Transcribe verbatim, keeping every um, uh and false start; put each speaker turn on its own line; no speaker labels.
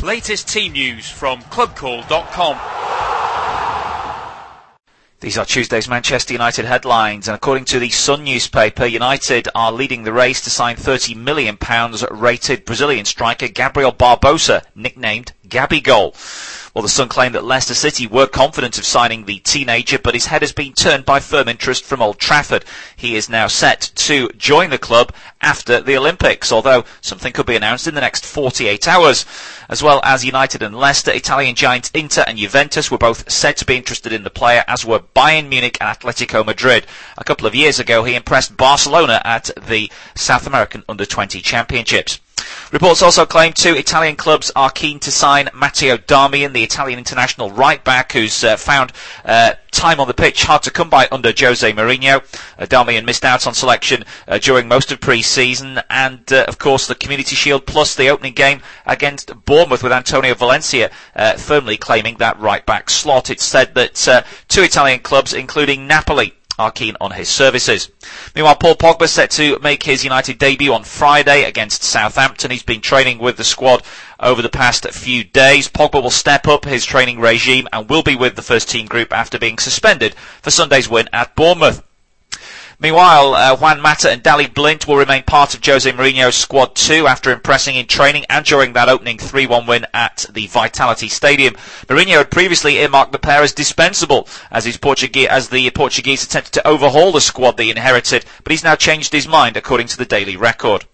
Latest team news from club call dot com.
These are Tuesday's Manchester United headlines, and according to the Sun newspaper, United are leading the race to sign thirty million pounds rated Brazilian striker Gabriel Barbosa, nicknamed Gabigol. Well, the Sun claimed that Leicester City were confident of signing the teenager, but his head has been turned by firm interest from Old Trafford. He is now set to join the club after the Olympics, although something could be announced in the next forty-eight hours. As well as United and Leicester, Italian giants Inter and Juventus were both said to be interested in the player, as were Bayern Munich and Atletico Madrid. A couple of years ago, he impressed Barcelona at the South American under twenty Championships. Reports also claim two Italian clubs are keen to sign Matteo Darmian, the Italian international right-back who's uh, found uh, time on the pitch hard to come by under Jose Mourinho. Uh, Darmian missed out on selection uh, during most of pre-season, and uh, of course the Community Shield plus the opening game against Bournemouth with Antonio Valencia uh, firmly claiming that right-back slot. It's said that uh, two Italian clubs, including Napoli, are keen on his services. Meanwhile, Paul Pogba set to make his United debut on Friday against Southampton. He's been training with the squad over the past few days. Pogba will step up his training regime and will be with the first team group after being suspended for Sunday's win at Bournemouth. Meanwhile, uh, Juan Mata and Daley Blind will remain part of Jose Mourinho's squad too, after impressing in training and during that opening three one win at the Vitality Stadium. Mourinho had previously earmarked the pair as dispensable as his Portuguese, as the Portuguese attempted to overhaul the squad they inherited, but he's now changed his mind, according to the Daily Record.